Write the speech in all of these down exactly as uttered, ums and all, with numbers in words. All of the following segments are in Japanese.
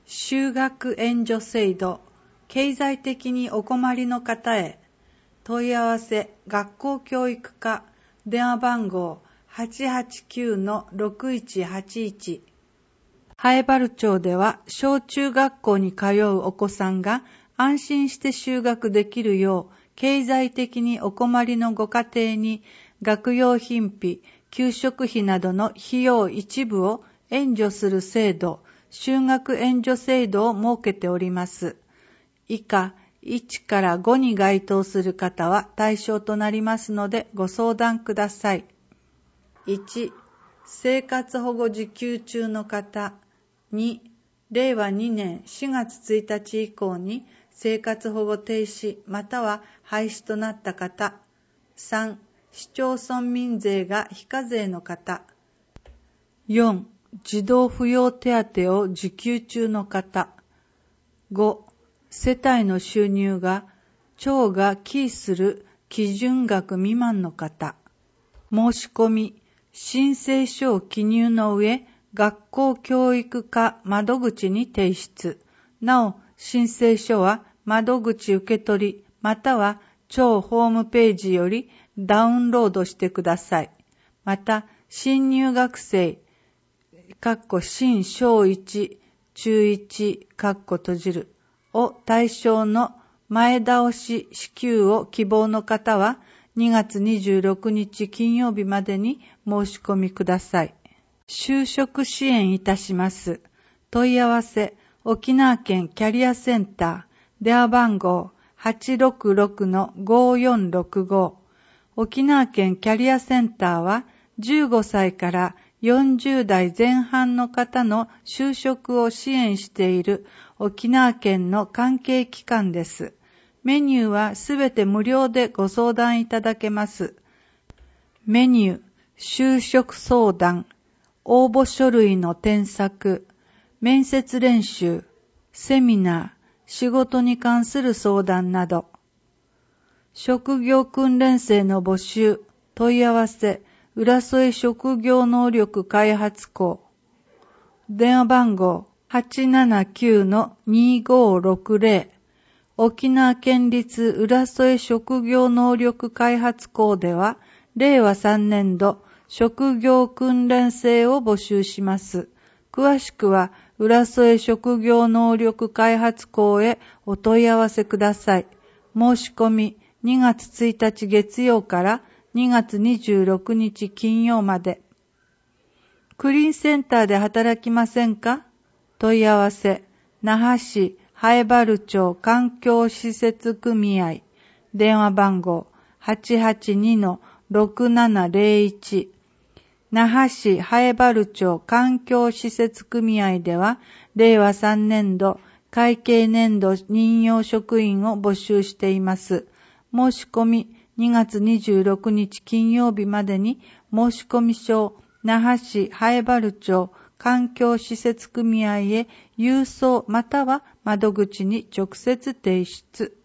就学援助制度、経済的にお困りの方へ、問い合わせ学校教育課、電話番号 はちはちきゅうのろくいちはちいち。南風原町では小中学校に通うお子さんが安心して就学できるよう、経済的にお困りのご家庭に学用品費、給食費などの費用一部を援助する制度、就学援助制度を設けております。以下、いちからごに該当する方は対象となりますのでご相談ください。いち、生活保護受給中の方。に、れいわにねんしがつついたち以降に生活保護停止または廃止となった方。さん、市町村民税が非課税の方。よん、児童扶養手当を受給中の方。ご、世帯の収入が町が記する基準額未満の方。申し込み、申請書を記入の上、学校教育課窓口に提出。なお、申請書は窓口受け取り、または町ホームページよりダウンロードしてください。また、新入学生、かっこ新小いち、中いち、かっこ閉じる、を対象の前倒し支給を希望の方は、にがつにじゅうろくにち金曜日までに申し込みください。就職支援いたします。問い合わせ、沖縄県キャリアセンター、電話番号 はちろくろくのごよんろくご。沖縄県キャリアセンターは、じゅうごさいからよんじゅうだいぜん半の方の就職を支援している沖縄県の関係機関です。メニューはすべて無料でご相談いただけます。メニュー、就職相談、応募書類の添削、面接練習、セミナー、仕事に関する相談など。職業訓練生の募集、問い合わせ、浦添職業能力開発校。電話番号 はちななきゅうのにごろくぜろ。沖縄県立浦添職業能力開発校では、れいわさんねんど職業訓練生を募集します。詳しくは、浦添職業能力開発校へお問い合わせください。申し込み、にがつついたち月曜からにがつにじゅうろくにち金曜まで。クリーンセンターで働きませんか？問い合わせ、那覇市南風原町環境施設組合。電話番号 はちはちにのろくななぜろいち。那覇市南風原町環境施設組合では、れいわさんねんど会計年度任用職員を募集しています。申し込み、にがつにじゅうろくにち金曜日までに申し込み書を那覇市南風原町環境施設組合へ郵送または窓口に直接提出。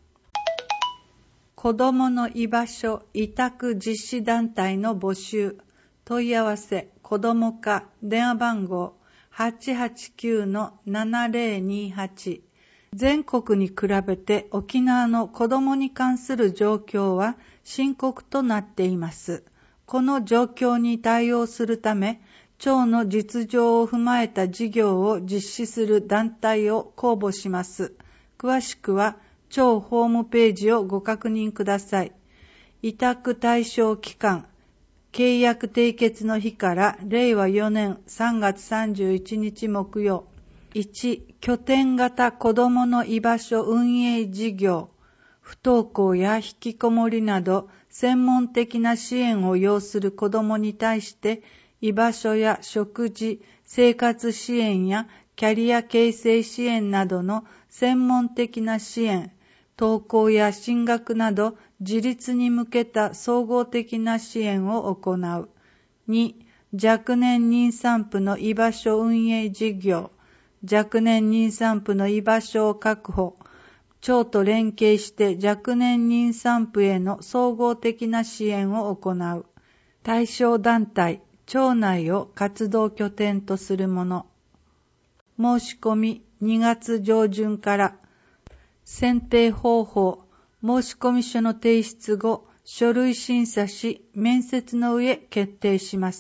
子どもの居場所委託実施団体の募集。問い合わせ、子ども課、電話番号 はちはちきゅうのななぜろにはち。全国に比べて沖縄の子どもに関する状況は深刻となっています。この状況に対応するため、町の実情を踏まえた事業を実施する団体を公募します。詳しくは、町ホームページをご確認ください。委託対象期間、契約締結の日かられいわよねんさんがつさんじゅういちにち木曜。いち、拠点型子どもの居場所運営事業。不登校や引きこもりなど専門的な支援を要する子どもに対して居場所や食事、生活支援やキャリア形成支援などの専門的な支援、登校や進学など自立に向けた総合的な支援を行う。に、若年妊産婦の居場所運営事業。若年妊産婦の居場所を確保。町と連携して若年妊産婦への総合的な支援を行う。対象団体、町内を活動拠点とするもの。 申し込みにがつ上旬から選定方法、申込書の提出後、書類審査し、面接の上決定します。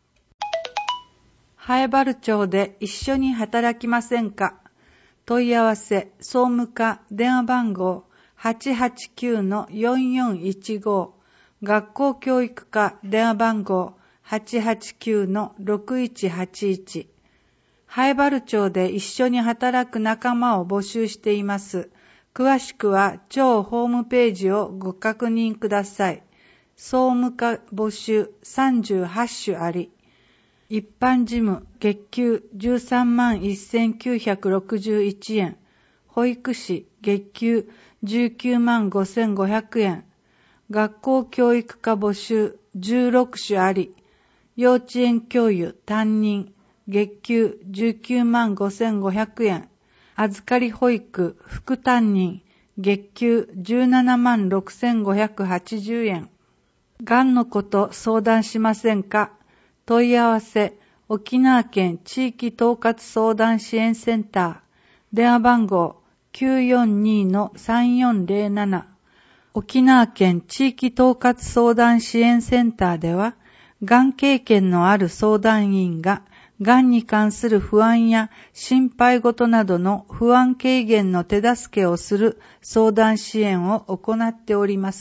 南風原町で一緒に働きませんか？問い合わせ、総務課電話番号 はちはちきゅうのよんよんいちご、学校教育課電話番号 はちはちきゅうのろくいちはちいち。南風原町で一緒に働く仲間を募集しています。詳しくは町ホームページをご確認ください。総務課募集さんじゅうはち種あり、一般事務月給じゅうさんまんせんきゅうひゃくろくじゅういちえん、保育士月給じゅうきゅうまんごせんごひゃくえん、学校教育課募集じゅうろく種あり、幼稚園教諭担任月給じゅうきゅうまんごせんごひゃくえん、預かり保育副担任月給じゅうななまんろくせんごひゃくはちじゅうえん。がんのこと相談しませんか？問い合わせ、沖縄県地域統括相談支援センター、電話番号 きゅうよんにのさんよんぜろなな。沖縄県地域統括相談支援センターでは、がん経験のある相談員が、がんに関する不安や心配事などの不安軽減の手助けをする相談支援を行っております。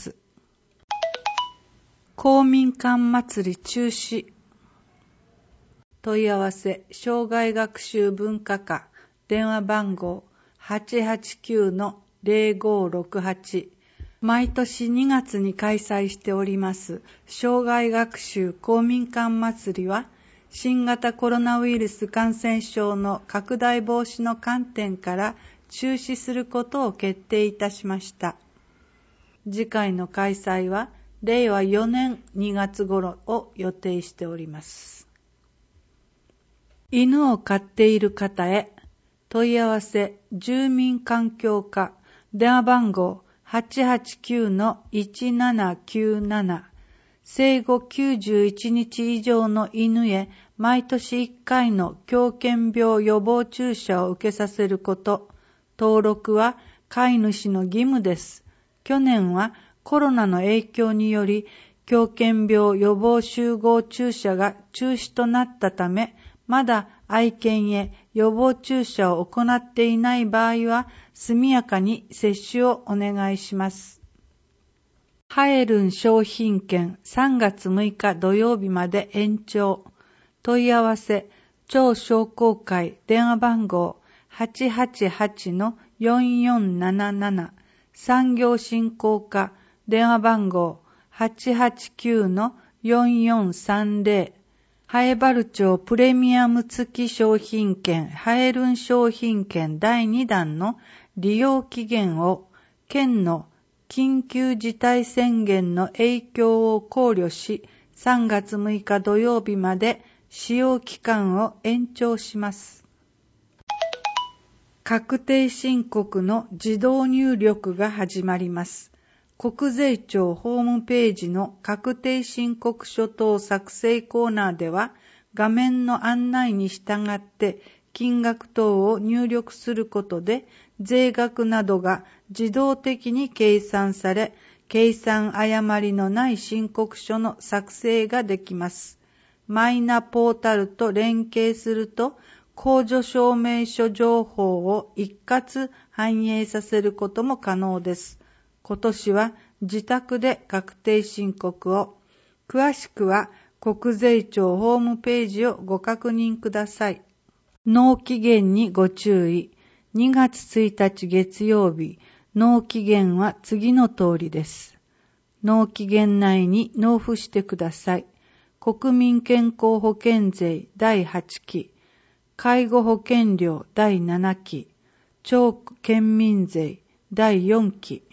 公民館祭り中止。問い合わせ、障害学習文化課、電話番号 はちはちきゅうのぜろごろくはち。毎年にがつに開催しております障害学習公民館祭りは、新型コロナウイルス感染症の拡大防止の観点から中止することを決定いたしました。次回の開催はれいわよねんにがつ頃を予定しております。犬を飼っている方へ問い合わせ、住民環境課電話番号 はちはちきゅうのいちななきゅうなな。生後きゅうじゅういちにち以上の犬へ毎年いっかいの狂犬病予防注射を受けさせること。登録は飼い主の義務です。去年はコロナの影響により狂犬病予防集合注射が中止となったため、まだ愛犬へ予防注射を行っていない場合は速やかに接種をお願いします。ハエルン商品券さんがつむいか土曜日まで延長。問い合わせ、町商工会電話番号 はちはちはちのよんよんなななな。産業振興課電話番号 はちはちきゅうのよんよんさんぜろ。南風原町プレミアム付き商品券ハエルン商品券だいにだんの利用期限を県の緊急事態宣言の影響を考慮し、さんがつむいか土曜日まで使用期間を延長します。確定申告の自動入力が始まります。国税庁ホームページの確定申告書等作成コーナーでは、画面の案内に従って金額等を入力することで、税額などが自動的に計算され、計算誤りのない申告書の作成ができます。マイナポータルと連携すると、控除証明書情報を一括反映させることも可能です。今年は自宅で確定申告を。詳しくは国税庁ホームページをご確認ください。納期限にご注意。にがつついたち月曜日、納期限は次の通りです。納期限内に納付してください。国民健康保険税だいはちき、介護保険料だいななき、町県民税だいよんき。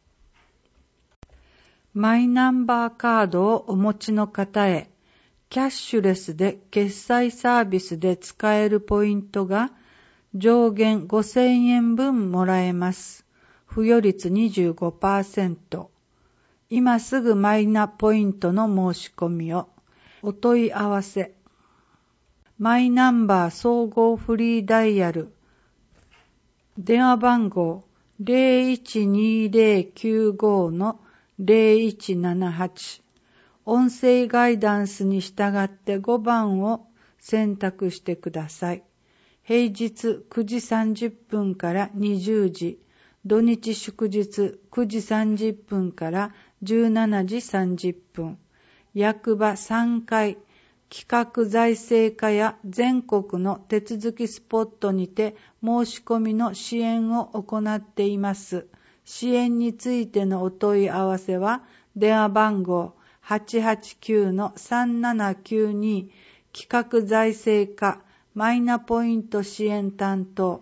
マイナンバーカードをお持ちの方へ、キャッシュレスで決済サービスで使えるポイントが上限ごせんえんぶんもらえます。付与率 にじゅうごパーセント。今すぐマイナポイントの申し込みを。お問い合わせ。 マイナンバー総合フリーダイヤル、電話番号 ゼロいちにゼロきゅうご のゼロいちななはち、音声ガイダンスに従ってごばんを選択してください。平日くじさんじゅっぷんからにじゅうじ、土日祝日くじさんじゅっぷんからじゅうしちじさんじゅっぷん、役場さんかい、企画財政課や全国の手続きスポットにて申し込みの支援を行っています。支援についてのお問い合わせは、電話番号 はちはちきゅうのさんななきゅうに 企画財政課マイナポイント支援担当。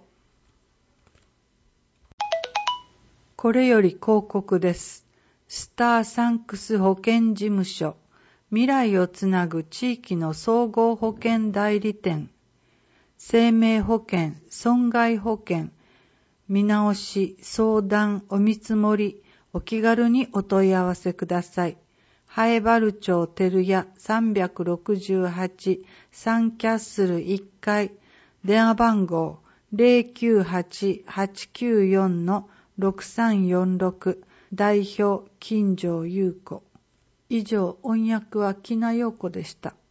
これより広告です。スターサンクス保険事務所、未来をつなぐ地域の総合保険代理店、生命保険、損害保険、見直し、相談、お見積もり、お気軽にお問い合わせください。南原町照屋さんろくはちサンキャッスルいっかい、電話番号 ゼロきゅうはち はちきゅうよん のろくさんよんろく、代表金城優子。以上、音訳は木名陽子でした。